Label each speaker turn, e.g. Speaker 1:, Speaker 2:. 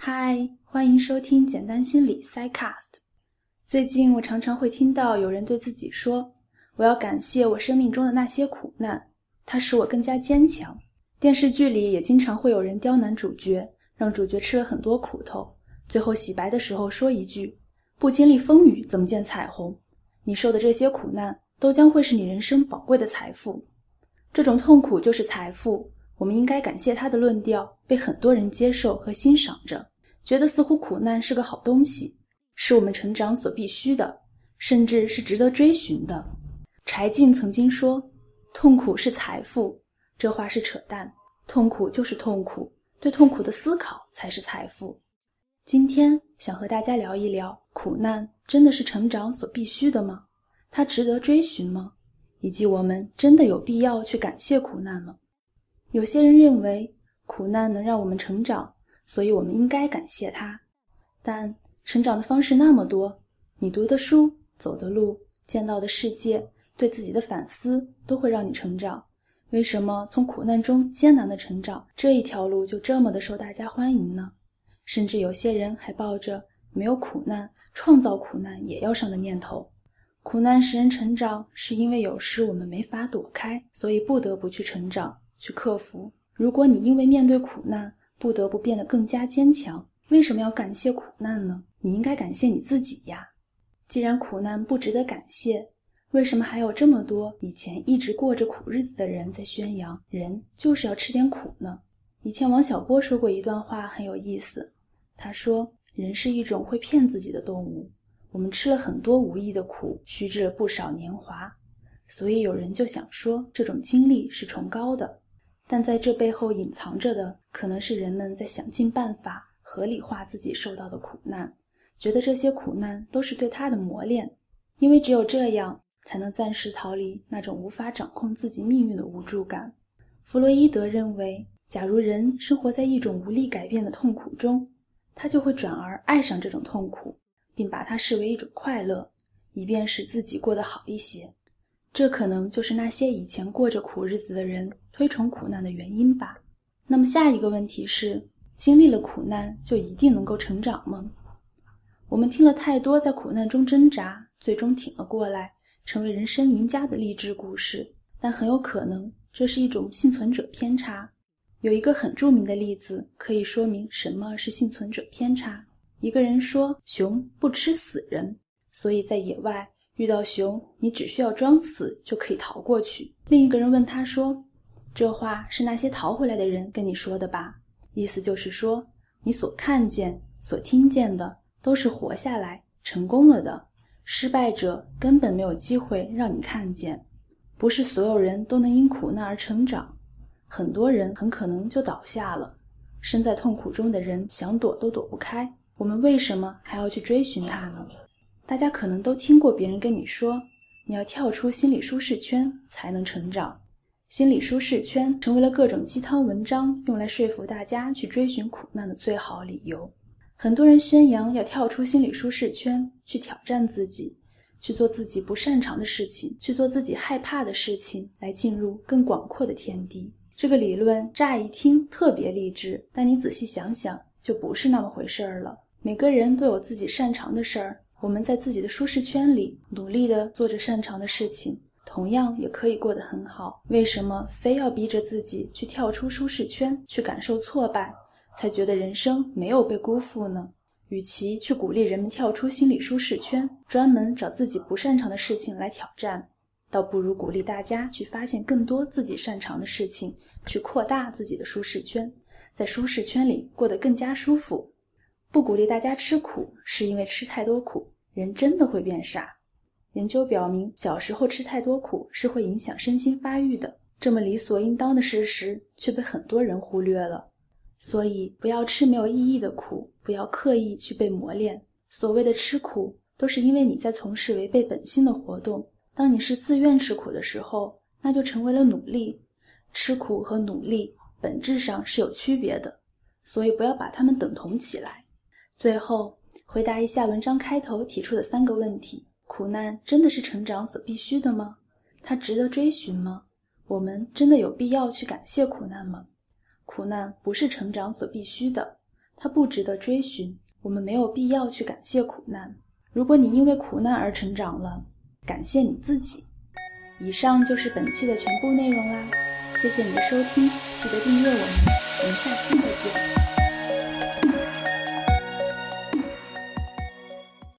Speaker 1: 嗨，欢迎收听简单心理 Psycast。 最近我常常会听到有人对自己说，我要感谢我生命中的那些苦难，它使我更加坚强。电视剧里也经常会有人刁难主角，让主角吃了很多苦头，最后洗白的时候说一句，不经历风雨怎么见彩虹，你受的这些苦难都将会是你人生宝贵的财富。这种痛苦就是财富，我们应该感谢他的论调被很多人接受和欣赏着，觉得似乎苦难是个好东西，是我们成长所必须的，甚至是值得追寻的。柴静曾经说，痛苦是财富，这话是扯淡，痛苦就是痛苦，对痛苦的思考才是财富。今天想和大家聊一聊，苦难真的是成长所必须的吗？它值得追寻吗？以及我们真的有必要去感谢苦难吗？有些人认为苦难能让我们成长，所以我们应该感谢它。但成长的方式那么多，你读的书、走的路、见到的世界，对自己的反思都会让你成长。为什么从苦难中艰难的成长这一条路就这么的受大家欢迎呢？甚至有些人还抱着没有苦难，创造苦难也要上的念头。苦难使人成长，是因为有时我们没法躲开，所以不得不去成长，去克服。如果你因为面对苦难不得不变得更加坚强，为什么要感谢苦难呢？你应该感谢你自己呀。既然苦难不值得感谢，为什么还有这么多以前一直过着苦日子的人在宣扬人就是要吃点苦呢？以前王小波说过一段话很有意思，他说，人是一种会骗自己的动物，我们吃了很多无益的苦，虚掷了不少年华，所以有人就想说这种经历是崇高的，但在这背后隐藏着的可能是人们在想尽办法合理化自己受到的苦难，觉得这些苦难都是对他的磨练，因为只有这样才能暂时逃离那种无法掌控自己命运的无助感。弗洛伊德认为，假如人生活在一种无力改变的痛苦中，他就会转而爱上这种痛苦，并把它视为一种快乐，以便使自己过得好一些。这可能就是那些以前过着苦日子的人推崇苦难的原因吧。那么下一个问题是，经历了苦难就一定能够成长吗？我们听了太多在苦难中挣扎，最终挺了过来，成为人生赢家的励志故事，但很有可能这是一种幸存者偏差。有一个很著名的例子可以说明什么是幸存者偏差。一个人说，熊不吃死人，所以在野外遇到熊，你只需要装死就可以逃过去。另一个人问他说，这话是那些逃回来的人跟你说的吧？意思就是说，你所看见、所听见的都是活下来、成功了的，失败者根本没有机会让你看见。不是所有人都能因苦难而成长，很多人很可能就倒下了。身在痛苦中的人想躲都躲不开，我们为什么还要去追寻它呢？大家可能都听过别人跟你说，你要跳出心理舒适圈才能成长。心理舒适圈成为了各种鸡汤文章用来说服大家去追寻苦难的最好理由。很多人宣扬要跳出心理舒适圈，去挑战自己，去做自己不擅长的事情，去做自己害怕的事情，来进入更广阔的天地。这个理论乍一听特别励志，但你仔细想想就不是那么回事了。每个人都有自己擅长的事儿，我们在自己的舒适圈里努力地做着擅长的事情，同样也可以过得很好。为什么非要逼着自己去跳出舒适圈，去感受挫败，才觉得人生没有被辜负呢？与其去鼓励人们跳出心理舒适圈，专门找自己不擅长的事情来挑战，倒不如鼓励大家去发现更多自己擅长的事情，去扩大自己的舒适圈，在舒适圈里过得更加舒服。不鼓励大家吃苦，是因为吃太多苦，人真的会变傻。研究表明，小时候吃太多苦是会影响身心发育的，这么理所应当的事实却被很多人忽略了。所以不要吃没有意义的苦，不要刻意去被磨练。所谓的吃苦，都是因为你在从事违背本心的活动。当你是自愿吃苦的时候，那就成为了努力。吃苦和努力本质上是有区别的，所以不要把它们等同起来。最后，回答一下文章开头提出的3个问题。苦难真的是成长所必须的吗？它值得追寻吗？我们真的有必要去感谢苦难吗？苦难不是成长所必须的， 它不值得追寻，我们没有必要去感谢苦难。如果你因为苦难而成长了，感谢你自己。以上就是本期的全部内容啦，谢谢你的收听，记得订阅我们下期见。